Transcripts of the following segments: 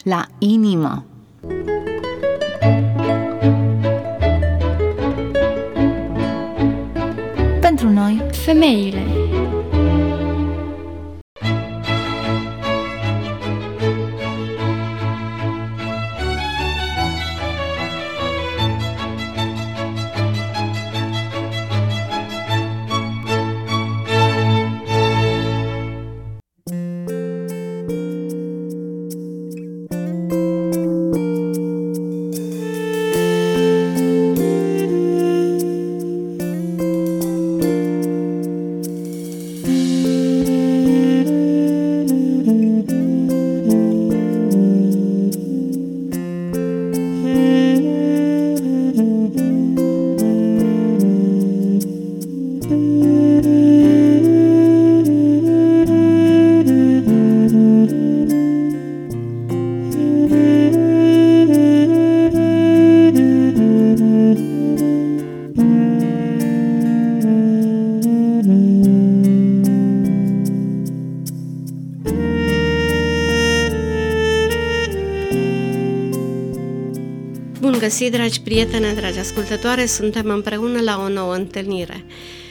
la inimă. Pentru noi, femeile. Bun găsit, dragi prieteni, dragi ascultătoare, suntem împreună la o nouă întâlnire.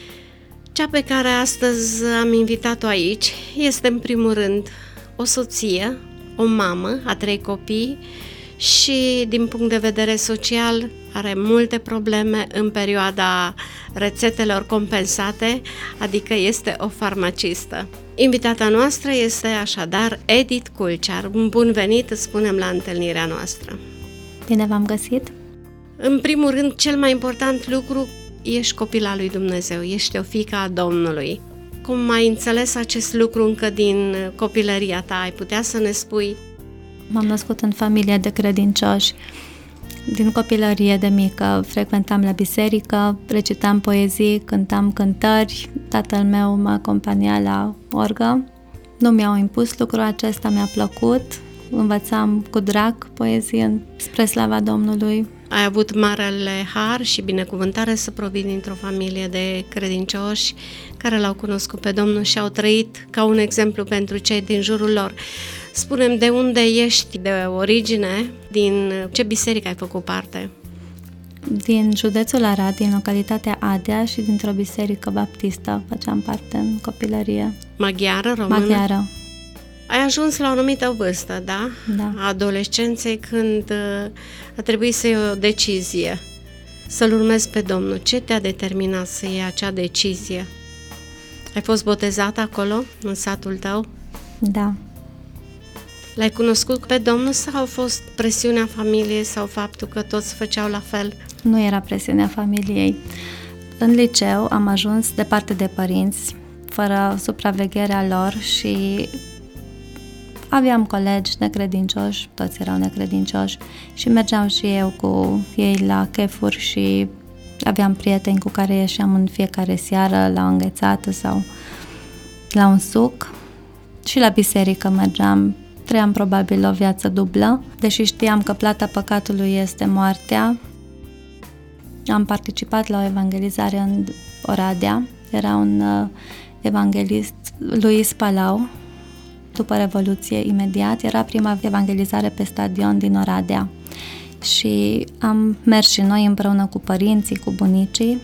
Cea pe care astăzi am invitat-o aici este în primul rând o soție, o mamă a 3 copii și din punct de vedere social are multe probleme în perioada rețetelor compensate, adică este o farmacistă. Invitata noastră este așadar Edith Culcear. Bun venit, îți spunem, la întâlnirea noastră. Bine v-am găsit! În primul rând, cel mai important lucru, ești copila lui Dumnezeu, ești o fiică a Domnului. Cum ai înțeles acest lucru încă din copilăria ta? Ai putea să ne spui? M-am născut în familie de credincioși. Din copilărie de mică frecventam la biserică, recitam poezii, cântam cântări, tatăl meu mă acompania la orgă. Nu mi-au impus lucrul acesta, mi-a plăcut. Învățam cu drag poezii spre slava Domnului. Ai avut marele har și binecuvântare să provii dintr-o familie de credincioși care l-au cunoscut pe Domnul și au trăit ca un exemplu pentru cei din jurul lor. Spune-mi, de unde ești de origine, din ce biserică ai făcut parte? Din județul Arad, din localitatea Adea și dintr-o biserică baptistă făceam parte în copilărie. Maghiară, română? Maghiară. Ai ajuns la o anumită vârstă, da? Da. A adolescenței, când a trebuit să iei o decizie, să-L urmezi pe Domnul. Ce te-a determinat să iei acea decizie? Ai fost botezată acolo, în satul tău? Da. L-ai cunoscut pe Domnul sau a fost presiunea familiei sau faptul că toți făceau la fel? Nu era presiunea familiei. În liceu am ajuns departe de părinți, fără supravegherea lor și aveam colegi necredincioși, toți erau necredincioși și mergeam și eu cu ei la chefuri și aveam prieteni cu care ieșeam în fiecare seară la o înghețată sau la un suc și la biserică mergeam. Trăiam probabil o viață dublă, deși știam că plata păcatului este moartea. Am participat la o evangelizare în Oradea, era un evanghelist, Luis Palau. După Revoluție, imediat, era prima evangelizare pe stadion din Oradea și am mers și noi împreună cu părinții, cu bunicii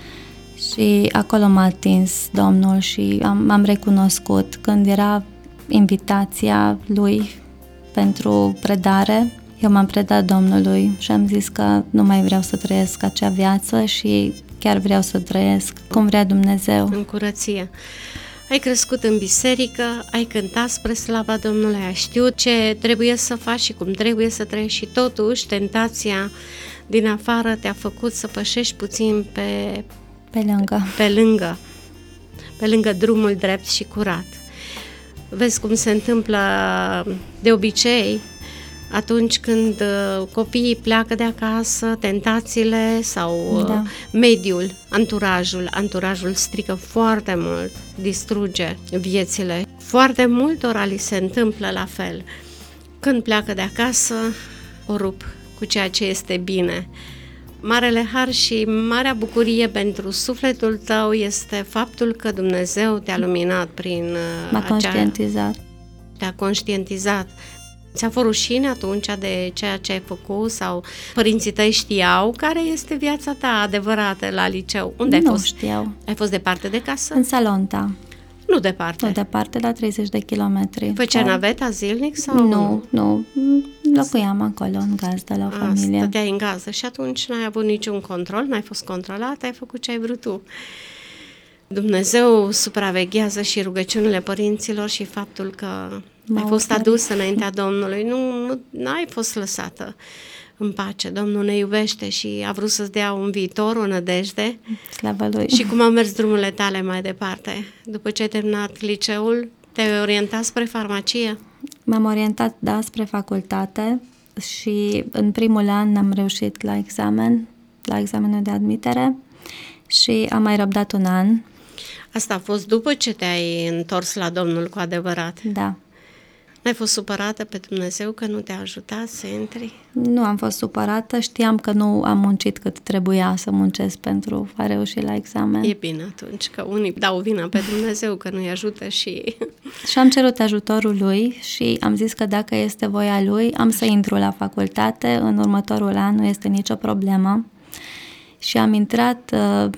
și acolo m-a atins Domnul și m-am recunoscut când era invitația lui pentru predare. Eu m-am predat Domnului și am zis că nu mai vreau să trăiesc acea viață și chiar vreau să trăiesc cum vrea Dumnezeu. În curăție. Ai crescut în biserică, ai cântat spre slava Domnului, ai știut ce trebuie să faci și cum trebuie să trăiești și totuși tentația din afară te-a făcut să pășești puțin pe lângă drumul drept și curat. Vezi cum se întâmplă de obicei atunci când copiii pleacă de acasă, tentațiile sau mediul, anturajul strică foarte mult, distruge viețile. Foarte multora li se întâmplă la fel. Când pleacă de acasă, o rup cu ceea ce este bine. Marele har și marea bucurie pentru sufletul tău este faptul că Dumnezeu te-a luminat prin M-a conștientizat. Te-a conștientizat. Ți-a fost rușine atunci de ceea ce ai făcut sau părinții tăi știau care este viața ta adevărată la liceu? Unde ai fost? Nu știau. Ai fost departe de casă? În Salonta. Nu departe. Nu departe, la 30 de kilometri. Făceai naveta zilnic sau? Nu. Locuiam acolo, în gazdă, la o familie. Stăteai în gazdă și atunci n-ai avut niciun control, n-ai fost controlat, ai făcut ce ai vrut tu. Dumnezeu supraveghează și rugăciunile părinților și faptul că ai fost adusă înaintea Domnului. Nu ai fost lăsată în pace. Domnul ne iubește și a vrut să-ți dea un viitor, o nădejde. Slavă Lui! Și cum au mers drumurile tale mai departe? După ce ai terminat liceul, te-ai orientat spre farmacie? M-am orientat, spre facultate și în primul an am reușit la examenul de admitere și am mai răbdat un an. Asta a fost după ce te-ai întors la Domnul cu adevărat? Da. N-ai fost supărată pe Dumnezeu că nu te-a ajutat să intri? Nu am fost supărată, știam că nu am muncit cât trebuia să muncesc pentru a reuși la examen. E bine atunci că unii dau vina pe Dumnezeu că nu-i ajută și... Și am cerut ajutorul Lui și am zis că dacă este voia Lui, am să intru la facultate, în următorul an nu este nicio problemă. Și am intrat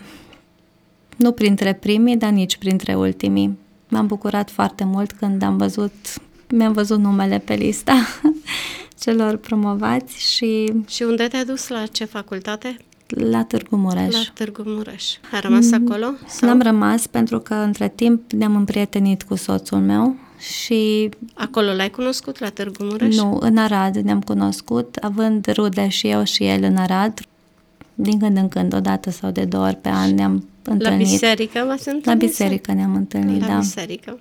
nu printre primii, dar nici printre ultimii. M-am bucurat foarte mult când mi-am văzut numele pe lista celor promovați și... Și unde te-ai dus? La ce facultate? La Târgu Mureș. La Târgu Mureș. Ai rămas acolo? Sau? N-am rămas pentru că între timp ne-am împrietenit cu soțul meu și... Acolo l-ai cunoscut, la Târgu Mureș? Nu, în Arad ne-am cunoscut, având rude și eu și el în Arad. Din când în când, o dată sau de 2 ori pe an ne-am întâlnit. La biserică v-ați întâlnit? La biserică ne-am întâlnit, La biserică.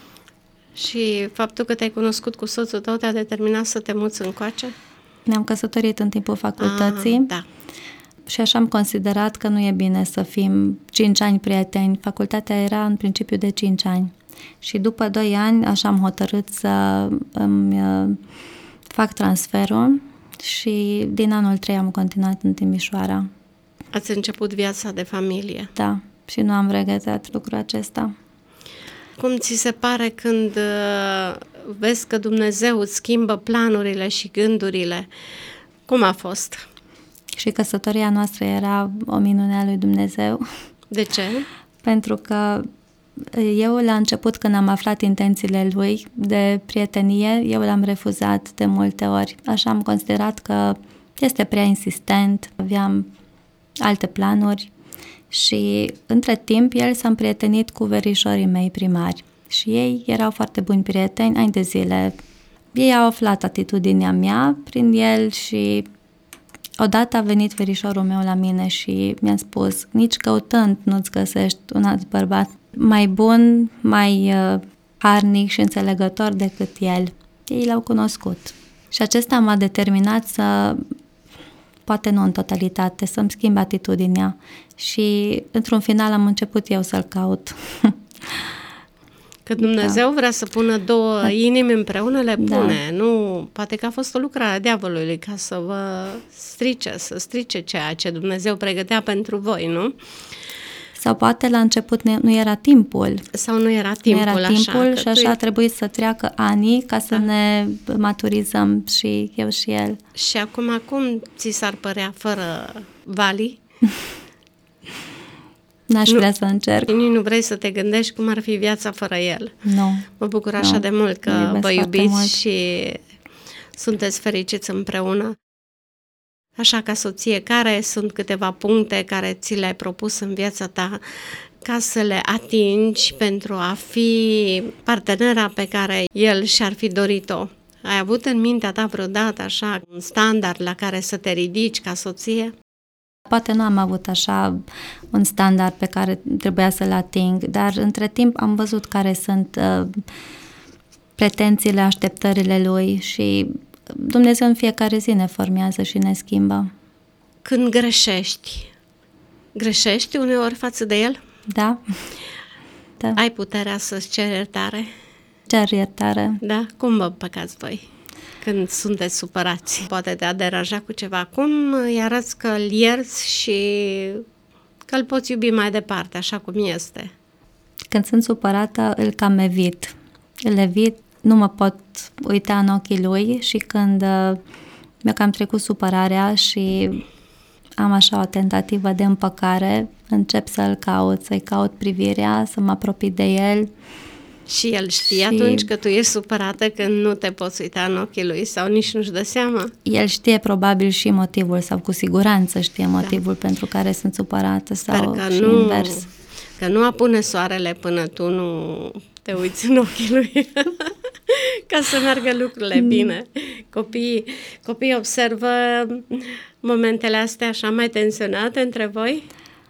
Și faptul că te-ai cunoscut cu soțul tău te-a determinat să te muți încoace? Ne-am căsătorit în timpul facultății. Da. Și așa am considerat că nu e bine să fim 5 ani prieteni. Facultatea era în principiu de 5 ani. Și după 2 ani așa am hotărât să îmi fac transferul și din anul 3 am continuat în Timișoara. Ați început viața de familie. Da, și nu am regretat lucrul acesta. Cum ți se pare când vezi că Dumnezeu îți schimbă planurile și gândurile? Cum a fost? Și căsătoria noastră era o minune a lui Dumnezeu. De ce? Pentru că eu, la început, când am aflat intențiile lui de prietenie, eu l-am refuzat de multe ori. Așa am considerat că este prea insistent, aveam alte planuri și, între timp, el s-a împrietenit cu verișorii mei primari și ei erau foarte buni prieteni, ani de zile. Ei au aflat atitudinea mea prin el și odată a venit verișorul meu la mine și mi-a spus: nici căutând nu-ți găsești un alt bărbat mai bun, mai harnic și înțelegător decât el. Ei l-au cunoscut. Și acesta m-a determinat să, poate nu în totalitate, să-mi schimb atitudinea. Și într-un final am început eu să-l caut. Că Dumnezeu vrea să pună două inimi împreună, le pune. Da. Nu, poate că a fost o lucrare a diavolului ca să vă strice ceea ce Dumnezeu pregătea pentru voi, nu? Sau poate la început nu era timpul. Sau nu era timpul, așa. Și așa a trebuit să treacă ani ca să ne maturizăm și eu și el. Și acum, cum ți s-ar părea fără Vali? N-aș vrea să încerc. Nu vrei să te gândești cum ar fi viața fără el. Nu. Mă bucur așa de mult că vă iubiți și sunteți fericiți împreună. Așa, ca soție, care sunt câteva puncte care ți le-ai propus în viața ta ca să le atingi pentru a fi partenera pe care el și-ar fi dorit-o? Ai avut în mintea ta vreodată așa un standard la care să te ridici ca soție? Poate nu am avut așa un standard pe care trebuia să-l ating, dar între timp am văzut care sunt pretențiile, așteptările lui și Dumnezeu în fiecare zi ne formează și ne schimbă. Când greșești uneori față de el? Da. Ai puterea să-ți ceri iertare? Cer iertare. Da? Cum vă păcați voi când sunteți supărați? Poate te-a deranjat cu ceva. Cum îi arăți că îl ierți și că îl poți iubi mai departe, așa cum este? Când sunt supărată, îl cam evit. Îl evit nu mă pot uita în ochii lui și când mi-a cam trecut supărarea și am așa o tentativă de împăcare, încep să-l caut, să-i caut privirea, să mă apropii de el. Și el știe atunci că tu ești supărată, că nu te poți uita în ochii lui sau nici nu-și dă seama? El știe probabil și motivul sau cu siguranță știe motivul pentru care sunt supărată sau că și nu, invers. Că nu apune soarele până tu nu te uiți în ochii lui ca să meargă lucrurile bine. Copiii observă momentele astea așa mai tensionate între voi?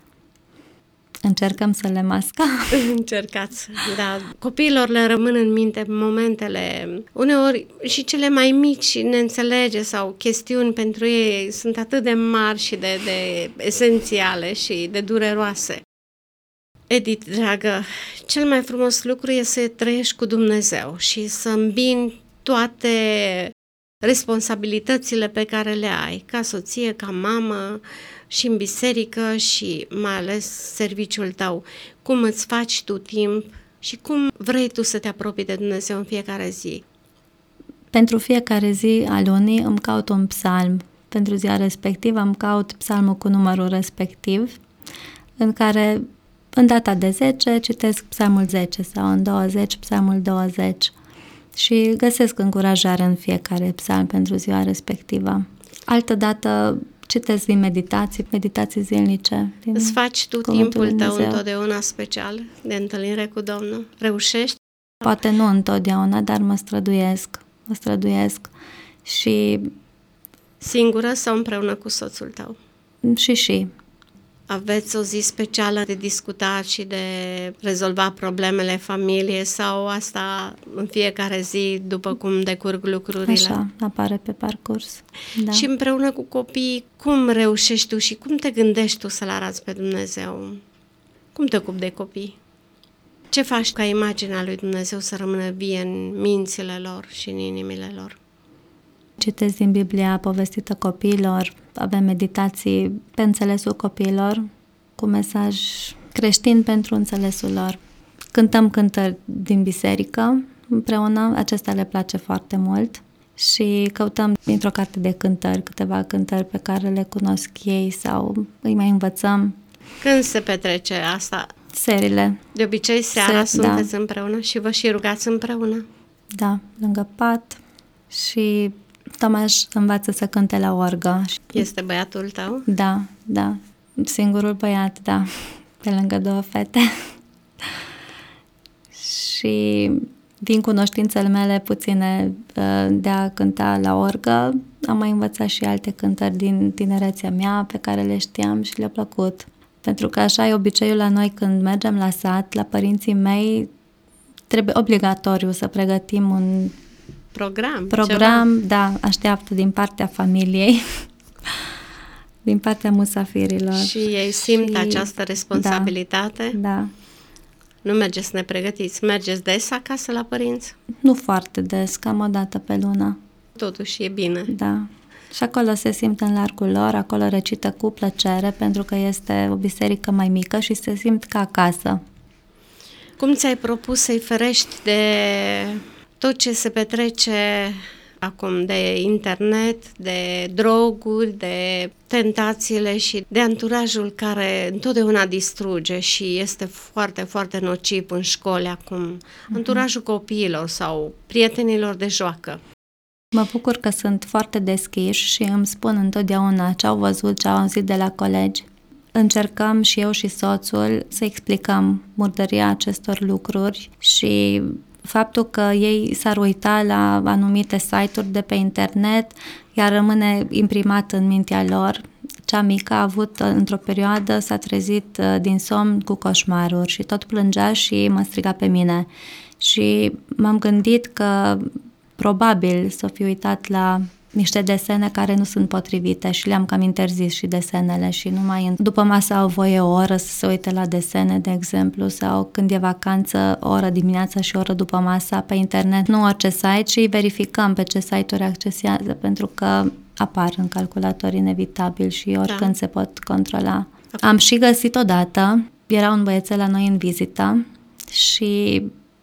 Încercăm să le mascăm. Încercați, da. Copiilor le rămân în minte momentele, uneori și cele mai mici și neînțelege sau chestiuni pentru ei sunt atât de mari și de esențiale și de dureroase. Edith, dragă, cel mai frumos lucru e să trăiești cu Dumnezeu și să îmbini toate responsabilitățile pe care le ai, ca soție, ca mamă, și în biserică și mai ales serviciul tău. Cum îți faci tu timp și cum vrei tu să te apropii de Dumnezeu în fiecare zi? Pentru fiecare zi a lunii îmi caut un psalm. Pentru ziua respectivă îmi caut psalmul cu numărul respectiv, în care în data de 10 citesc psalmul 10 sau în 20 psalmul 20 și găsesc încurajare în fiecare psalm pentru ziua respectivă. Altădată citesc din meditații zilnice. Îți faci tu timpul tău întotdeauna special de întâlnire cu Domnul? Reușești? Poate nu întotdeauna, dar mă străduiesc și... Singură sau împreună cu soțul tău? Și. Aveți o zi specială de discutat și de rezolvat problemele familiei sau asta în fiecare zi după cum decurg lucrurile? Așa, apare pe parcurs. Da. Și împreună cu copiii, cum reușești tu și cum te gândești tu să-L arăți pe Dumnezeu? Cum te ocupi de copii? Ce faci ca imaginea lui Dumnezeu să rămână vie în mințile lor și în inimile lor? Citesc din Biblia povestită copiilor, avem meditații pe înțelesul copiilor, cu mesaj creștin pentru înțelesul lor. Cântăm cântări din biserică împreună, acestea le place foarte mult și căutăm dintr-o carte de cântări, câteva cântări pe care le cunosc ei sau îi mai învățăm. Când se petrece asta? Serile. De obicei seara sunteți împreună și vă și rugați împreună? Da, lângă pat și... Tomaș învață să cânte la orgă. Este băiatul tău? Da. Singurul băiat, da. Pe lângă 2 fete. Și din cunoștințele mele puține de a cânta la orgă, am mai învățat și alte cântări din tinerețea mea pe care le știam și le-a plăcut. Pentru că așa e obiceiul la noi când mergem la sat, la părinții mei, trebuie obligatoriu să pregătim un program, ceva. Da, așteaptă din partea familiei, din partea musafirilor. Și ei simt această responsabilitate? Da. Nu mergeți nepregătiți, mergeți des acasă la părinți? Nu foarte des, cam o dată pe lună. Totuși e bine. Da. Și acolo se simt în largul lor, acolo recită cu plăcere, pentru că este o biserică mai mică și se simt ca acasă. Cum ți-ai propus să-i ferești de tot ce se petrece acum, de internet, de droguri, de tentațiile și de anturajul care întotdeauna distruge și este foarte, foarte nociv în școli acum, anturajul copiilor sau prietenilor de joacă? Mă bucur că sunt foarte deschiși și îmi spun întotdeauna ce au văzut, ce au auzit de la colegi. Încercăm și eu și soțul să explicăm murdăria acestor lucruri și faptul că ei s-ar uita la anumite site-uri de pe internet, iar rămâne imprimat în mintea lor. Cea mică a avut, într-o perioadă, s-a trezit din somn cu coșmaruri și tot plângea și mă striga pe mine. Și m-am gândit că probabil s-o fi uitat la niște desene care nu sunt potrivite și le-am cam interzis și desenele și numai după masă au voie o oră să se uite la desene, de exemplu, sau când e vacanță, o oră dimineața și o oră după masa pe internet, nu orice site, și verificăm pe ce site-uri accesează, pentru că apar în calculator inevitabil și oricând se pot controla. Am și găsit odată, era un băiețel la noi în vizită și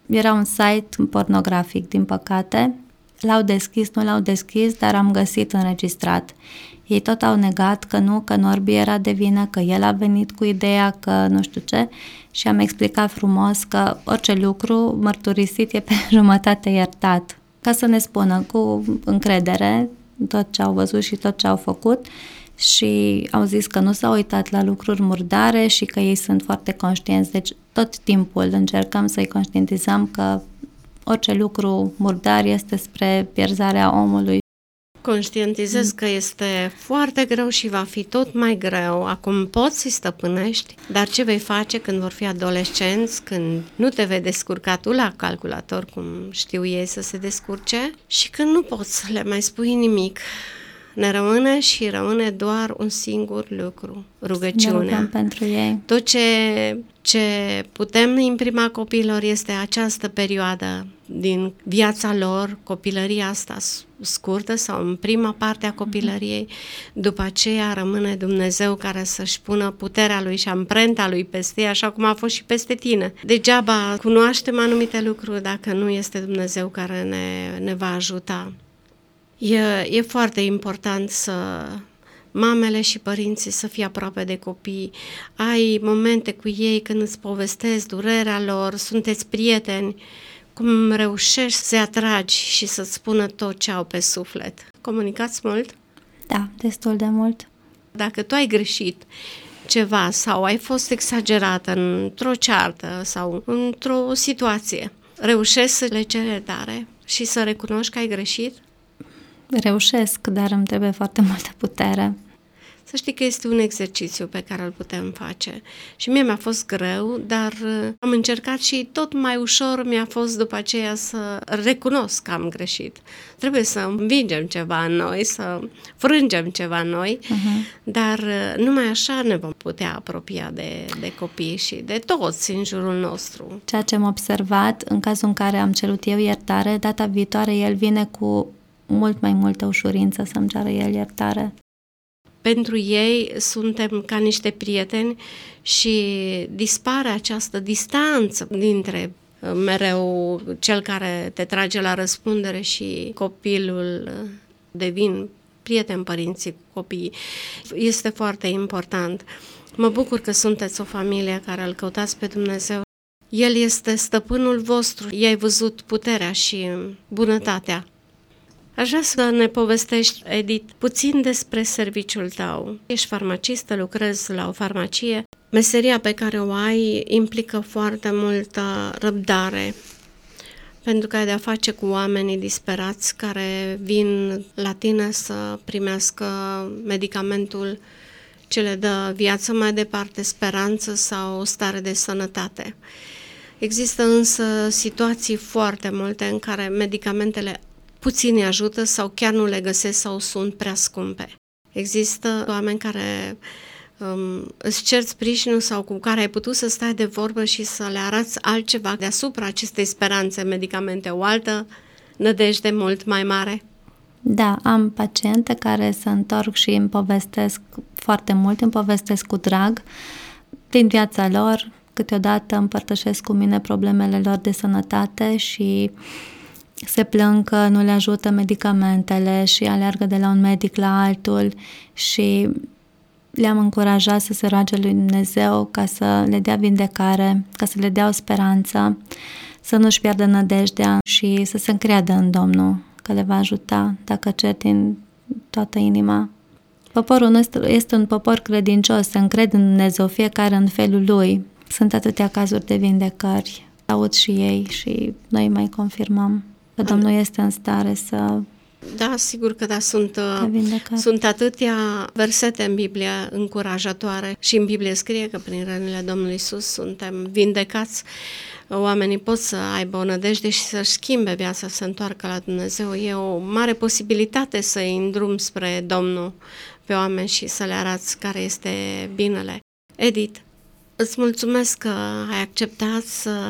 Era un site pornografic, din păcate. L-au deschis, nu l-au deschis, dar am găsit înregistrat. Ei tot au negat că nu Norbi era de vină, că el a venit cu ideea, că nu știu ce, și am explicat frumos că orice lucru mărturisit e pe jumătate iertat. Ca să ne spună cu încredere tot ce au văzut și tot ce au făcut, și au zis că nu s-au uitat la lucruri murdare și că ei sunt foarte conștienți. Deci tot timpul încercăm să-i conștientizăm că orice lucru murdar este spre pierzarea omului. Conștientizez că este foarte greu și va fi tot mai greu. Acum poți să-i stăpânești, dar ce vei face când vor fi adolescenți, când nu te vei descurca tu la calculator, cum știu ei să se descurce, și când nu poți să le mai spui nimic? Ne rămâne doar un singur lucru, rugăciunea. Ne rugăm pentru ei. Tot ce putem imprima copiilor este această perioadă din viața lor, copilăria asta scurtă sau în prima parte a copilăriei. După aceea rămâne Dumnezeu care să-și pună puterea Lui și amprenta Lui peste ei, așa cum a fost și peste tine. Degeaba cunoaștem anumite lucruri dacă nu este Dumnezeu care ne va ajuta. E foarte important să mamele și părinții să fie aproape de copii. Ai momente cu ei când îți povestesc durerea lor, sunteți prieteni, cum reușești să-i atragi și să-ți spună tot ce au pe suflet. Comunicați mult? Da, destul de mult. Dacă tu ai greșit ceva sau ai fost exagerată într-o ceartă sau într-o situație, reușești să le ceri iertare și să recunoști că ai greșit? Reușesc, dar îmi trebuie foarte multă putere. Să știi că este un exercițiu pe care îl putem face. Și mie mi-a fost greu, dar am încercat și tot mai ușor mi-a fost după aceea să recunosc că am greșit. Trebuie să învingem ceva în noi, să frângem ceva în noi, dar numai așa ne vom putea apropia de copii și de toți în jurul nostru. Ceea ce am observat, în cazul în care am cerut eu iertare, data viitoare el vine cu mult mai multă ușurință să-mi ceară el iertare. Pentru ei suntem ca niște prieteni și dispare această distanță dintre mereu cel care te trage la răspundere și copilul. Devin prieteni părinții cu copiii. Este foarte important. Mă bucur că sunteți o familie care îl căutați pe Dumnezeu. El este stăpânul vostru. I-ai văzut puterea și bunătatea. Aș vrea să ne povestești, Edith, puțin despre serviciul tău. Ești farmacistă, lucrezi la o farmacie. Meseria pe care o ai implică foarte multă răbdare, pentru că ai de-a face cu oamenii disperați care vin la tine să primească medicamentul ce le dă viață mai departe, speranță sau o stare de sănătate. Există însă situații foarte multe în care medicamentele puțin îi ajută sau chiar nu le găsesc sau sunt prea scumpe. Există oameni care îți cer sprijinul sau cu care ai putut să stai de vorbă și să le arăți altceva deasupra acestei speranțe, medicamente, o altă nădejde mult mai mare? Da, am paciente care se întorc și îmi povestesc foarte mult, îmi povestesc cu drag din viața lor, câteodată împărtășesc cu mine problemele lor de sănătate și se plâng că nu le ajută medicamentele și aleargă de la un medic la altul și le-am încurajat să se roage lui Dumnezeu ca să le dea vindecare, ca să le dea o speranță, să nu-și piardă nădejdea și să se încreadă în Domnul, că le va ajuta dacă cer din toată inima. Poporul nostru este un popor credincios, se încred în Dumnezeu, fiecare în felul lui. Sunt atâtea cazuri de vindecări, aud și ei și noi mai confirmăm că Domnul este în stare să... Da, sigur că da, sunt atâtea versete în Biblie încurajatoare și în Biblie scrie că prin rănile Domnului Iisus suntem vindecați. Oamenii pot să aibă o nădejde și să-și schimbe viața, să se întoarcă la Dumnezeu. E o mare posibilitate să-i îndrum spre Domnul pe oameni și să le arăți care este binele. Edith, îți mulțumesc că ai acceptat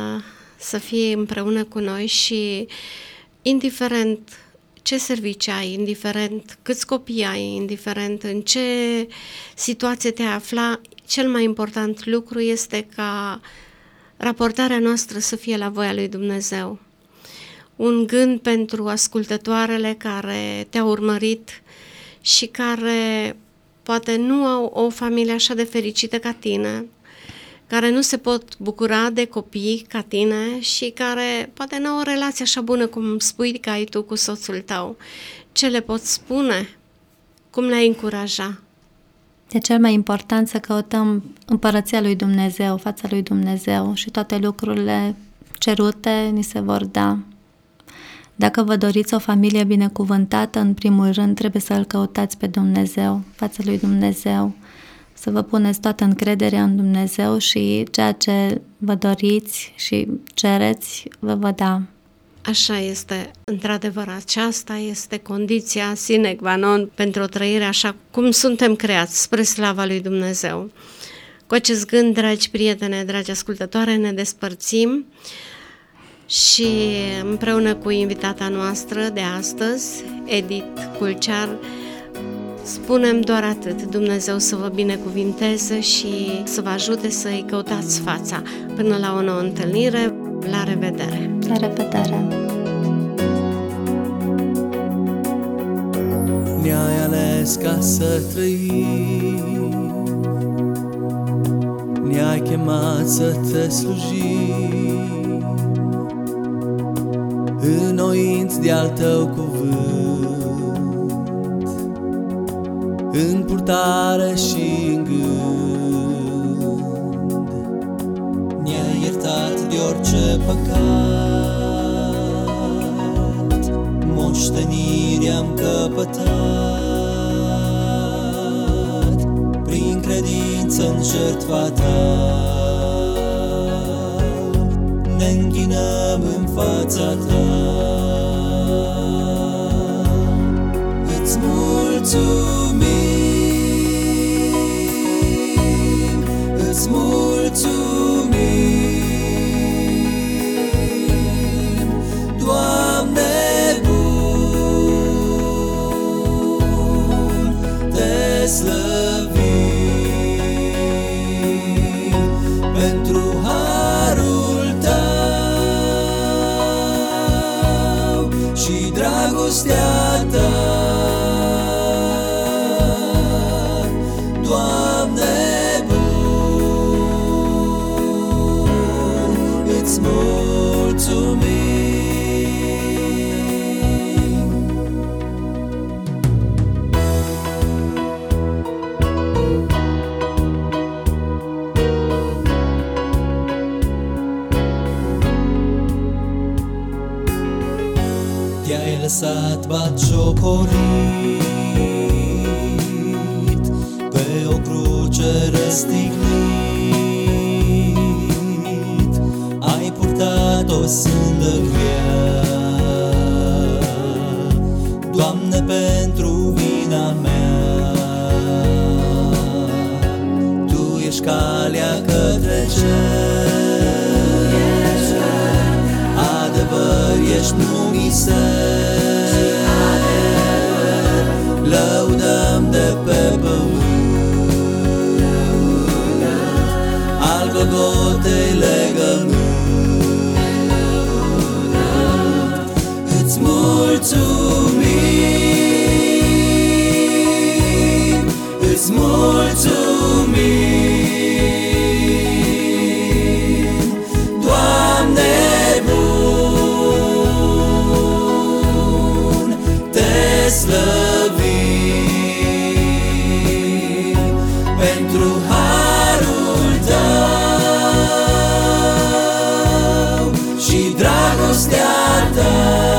să fii împreună cu noi și indiferent ce servicii ai, indiferent câți copii ai, indiferent în ce situație te afla, cel mai important lucru este ca raportarea noastră să fie la voia lui Dumnezeu. Un gând pentru ascultătoarele care te-au urmărit și care poate nu au o familie așa de fericită ca tine, care nu se pot bucura de copii ca tine și care poate nu au o relație așa bună cum spui că ai tu cu soțul tău. Ce le poți spune? Cum le-ai încuraja? E cel mai important să căutăm împărăția lui Dumnezeu, fața lui Dumnezeu, și toate lucrurile cerute ni se vor da. Dacă vă doriți o familie binecuvântată, în primul rând trebuie să-L căutați pe Dumnezeu, fața lui Dumnezeu, să vă puneți toată încrederea în Dumnezeu și ceea ce vă doriți și cereți vă va da. Așa este, într-adevăr, aceasta este condiția sine qua non pentru o trăire așa cum suntem creați, spre slava lui Dumnezeu. Cu acest gând, dragi prietene, dragi ascultătoare, ne despărțim și împreună cu invitata noastră de astăzi, Edith Culcear, spunem doar atât: Dumnezeu să vă binecuvinteze și să vă ajute să-i căutați fața. Până la o nouă întâlnire, la revedere! La revedere! Ne-ai ales ca să trăim, ne-ai chemat să te slujim, înnoiți de-al tău cuvânt, în purtare și în gând. Ne-ai iertat de orice păcat, moștenire am căpătat, prin credință în jertfa ta. Ne închinăm în fața ta, îți mulțumim, îți mulțumim, Doamne bun, te slăvim pentru harul tău și dragostea ta. Doamne bun, îți mulțumim. Te-ai lăsat batjocorit pe o cruce răstignit, ai purtat o sândă grea, Doamne, pentru vina mea. Tu ești calea către cer, adevăr ești, nu miser, lăudăm de pe pământ al Golgotei legământ. Îți mulțumim, îți mulțumim, Doamne bun, te slăvim pentru harul tău și dragostea ta.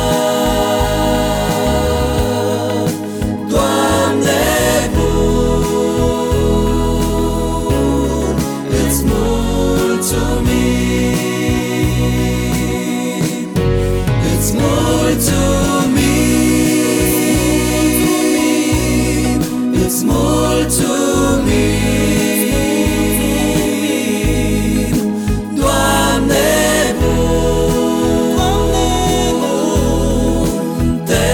Doamne bun, îți mulțumim, îți mulțumim, îți mulțumim, Doamne bun, te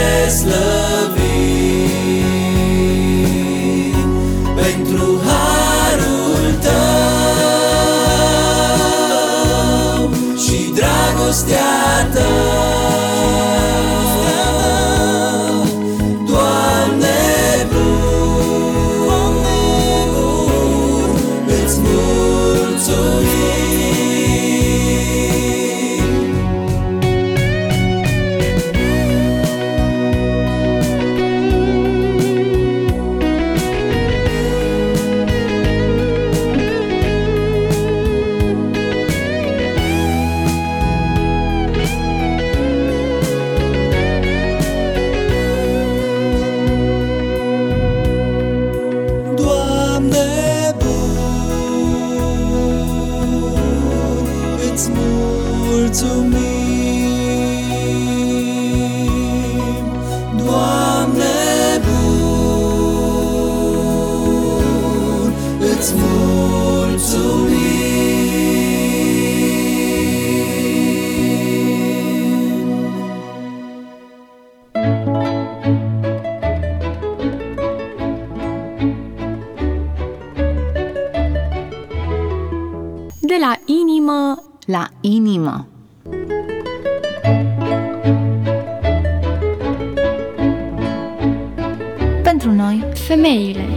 slăvim pentru harul tău De la inimă la inimă. Pentru noi, femeile.